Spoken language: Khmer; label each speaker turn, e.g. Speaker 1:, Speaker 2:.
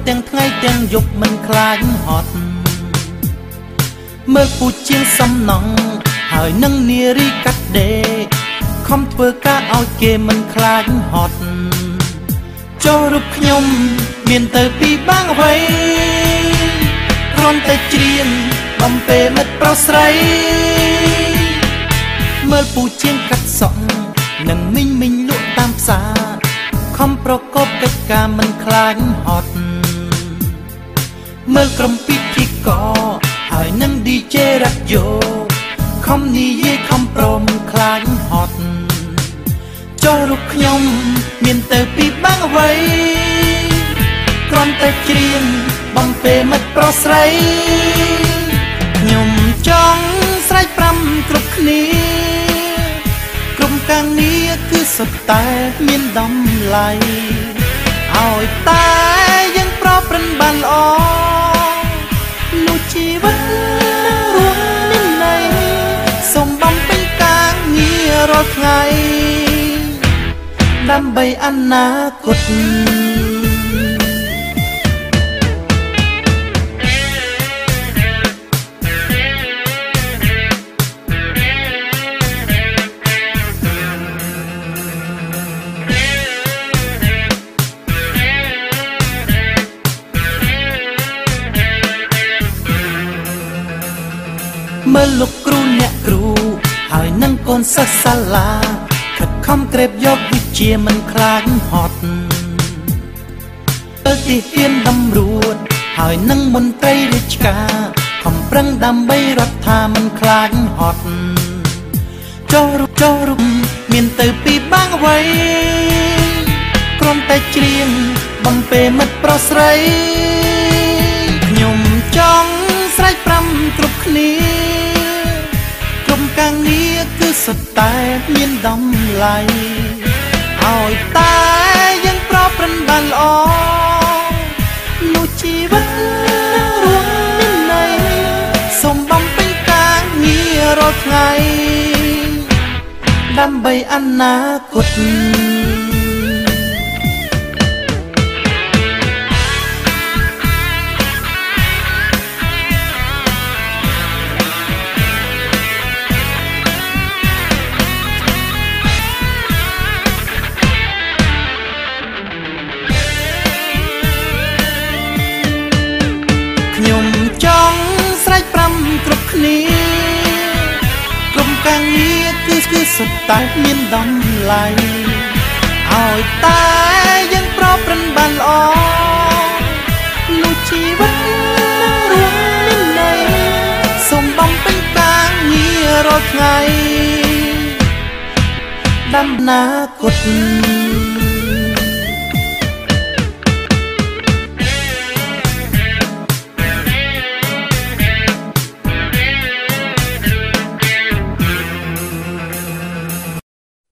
Speaker 1: ទាំងថ្ងៃទាំងយប់មិនខ្លាចហត់មើលពូជាងសំណងហើយនឹងនារីកាត់ដេរខំធ្វើការឲ្យគេមិនខ្លាចហត់ចូលរូបខ្ញុំមានទៅពីបាងអ្វីគ្រាន់តែច្រៀងបំពេមិត្តប្រុសស្រីមើលពូជាងកាត់សក់នឹងមីងលក់តាមផ្សារខំប្រកបកិច្ចការមិនខ្លាចហត់មើលក្រុមពិធីករហើយនឹង DJ រ៉ាឌីយ៉ូខំនិយាយខំប្រមខ្លាចហត់ចូលរូបខ្ញុំមានទៅពីបាងអ្វីគ្រាន់តែច្រៀងបំពេមិត្តប្រុសស្រីខ្ញុំចង់ស្រែកប្រាំគ្រប់គ្នាក្រុមការងារគឺសុទ្ធតែមានតម្លៃឲ្យតែយើងប្រព្រឹត្តបានល្អនោះជីវិតរួមមានន័យសូមបំពេញការងាររាល់ថ្ងៃដើម្បីអនាគតមើលលោកគ្រូអ្នកគ្រូហើយនឹងកូនសិស្សសាលាខិតខំក្រេបយកវិជ្ជាមិនខ្លាចហត់ទៅទីហ៊ានតម្រួតហើយនឹងមន្ត្រីរាជការខំប្រឹងដើម្បីរដ្ឋាមិនខ្លាចហត់ចូលរូបមានទៅពីបាងអ្វីគ្រាន់តែច្រៀងបំពេមិត្តប្រុសស្រីខ្ញុំចង់ស្រែកប្រាំគ្រប់គ្នាក្រុមការងារគឺសុទ្ធតែមានតម្លៃឲ្យតែយើងប្រព្រឹត្តបានល្អនោះជីវិតរួមមានន័យសូមបំពេញការងាររាល់ថ្ងៃដើម្បីអនាគតខ្ញុំចង់ស្រែកប្រាំគ្រប់គ្នាក្រុមការងារគឺសុទ្ធតែមានតម្លៃឲ្យតែយើងប្រព្រឹត្តបានល្អនោះជីវិតរួមមានន័យសូមបំពេញការងាររាល់ថ្ងៃដើម្បីអនាគត